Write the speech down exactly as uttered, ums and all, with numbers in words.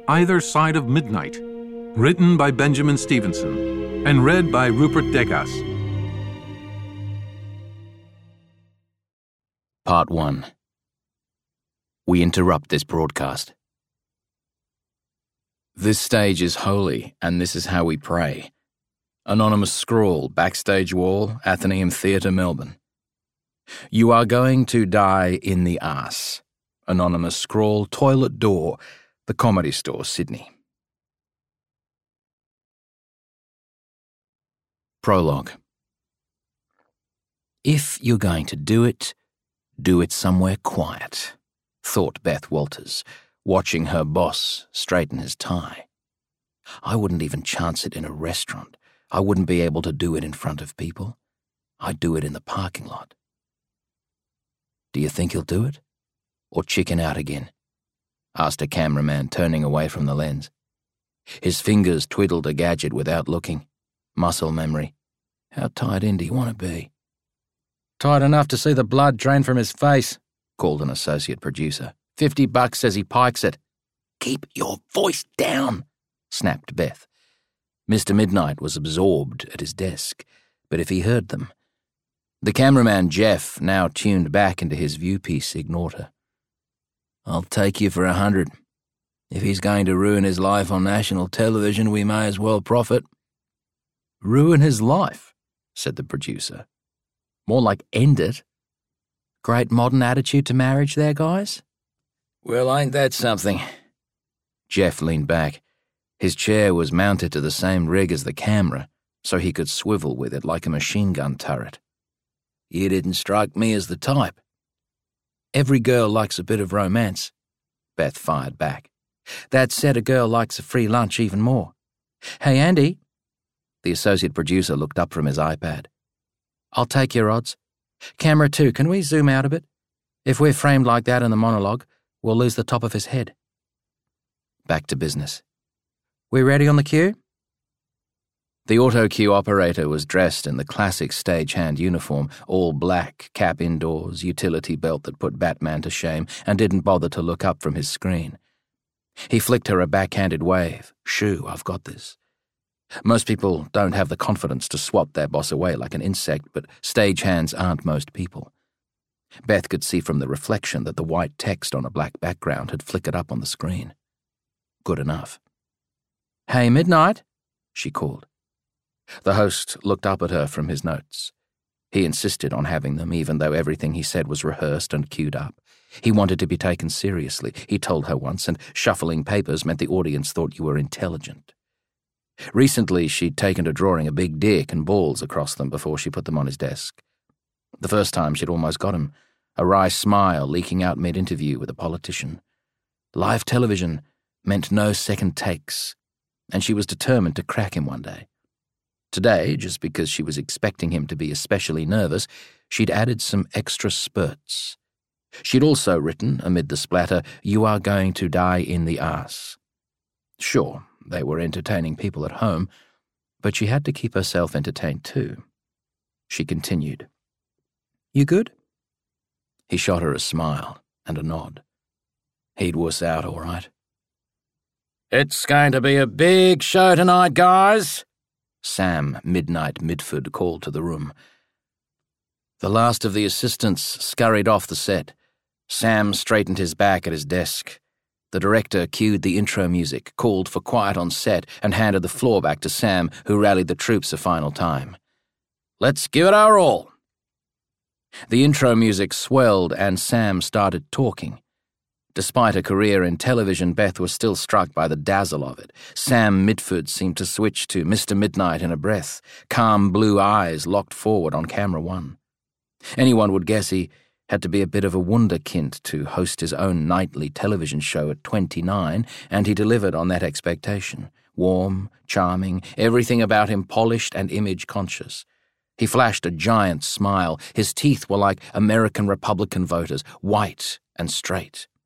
Either Side of Midnight, written by Benjamin Stevenson and read by Rupert Degas. Part one. We interrupt this broadcast. This stage is holy, and this is how we pray. Anonymous scrawl, backstage wall, Athenaeum Theatre, Melbourne. You are going to die in the arse. Anonymous scrawl, toilet door, the Comedy Store, Sydney. Prologue. If you're going to do it, do it somewhere quiet, thought Beth Walters, watching her boss straighten his tie. I wouldn't even chance it in a restaurant. I wouldn't be able to do it in front of people. I'd do it in the parking lot. Do you think he'll do it? Or chicken out again? Asked a cameraman, turning away from the lens. His fingers twiddled a gadget without looking. Muscle memory. How tied in do you want to be? Tight enough to see the blood drain from his face, called an associate producer. Fifty bucks says he pikes it. Keep your voice down, snapped Beth. Mister Midnight was absorbed at his desk, but if he heard them... The cameraman, Jeff, now tuned back into his viewpiece, ignored her. I'll take you for a hundred. If he's going to ruin his life on national television, we may as well profit. Ruin his life, said the producer. More like end it. Great modern attitude to marriage there, guys? Well, ain't that something? Jeff leaned back. His chair was mounted to the same rig as the camera, so he could swivel with it like a machine gun turret. You didn't strike me as the type. Every girl likes a bit of romance, Beth fired back. That said, a girl likes a free lunch even more. Hey, Andy. The associate producer looked up from his iPad. I'll take your odds. Camera two, can we zoom out a bit? If we're framed like that in the monologue, we'll lose the top of his head. Back to business. We ready on the cue? The auto cue operator was dressed in the classic stagehand uniform, all black, cap indoors, utility belt that put Batman to shame, and didn't bother to look up from his screen. He flicked her a backhanded wave. Shoo, I've got this. Most people don't have the confidence to swat their boss away like an insect, but stagehands aren't most people. Beth could see from the reflection that the white text on a black background had flickered up on the screen. Good enough. Hey, Midnight, she called. The host looked up at her from his notes. He insisted on having them, even though everything he said was rehearsed and queued up. He wanted to be taken seriously, he told her once, and shuffling papers meant the audience thought you were intelligent. Recently, she'd taken to drawing a big dick and balls across them before she put them on his desk. The first time she'd almost got him, a wry smile leaking out mid-interview with a politician. Live television meant no second takes, and she was determined to crack him one day. Today, just because she was expecting him to be especially nervous, she'd added some extra spurts. She'd also written, amid the splatter, "You are going to die in the arse." Sure, they were entertaining people at home, but she had to keep herself entertained too. She continued. You good? He shot her a smile and a nod. He'd wuss out all right. It's going to be a big show tonight, guys, Sam Midnight Midford called to the room. The last of the assistants scurried off the set. Sam straightened his back at his desk. The director cued the intro music, called for quiet on set, and handed the floor back to Sam, who rallied the troops a final time. Let's give it our all. The intro music swelled and Sam started talking. Despite a career in television, Beth was still struck by the dazzle of it. Sam Midford seemed to switch to Mister Midnight in a breath, calm blue eyes locked forward on camera one. Anyone would guess he had to be a bit of a wunderkind to host his own nightly television show at twenty-nine, and he delivered on that expectation. Warm, charming, everything about him polished and image-conscious. He flashed a giant smile. His teeth were like American Republican voters, white and straight.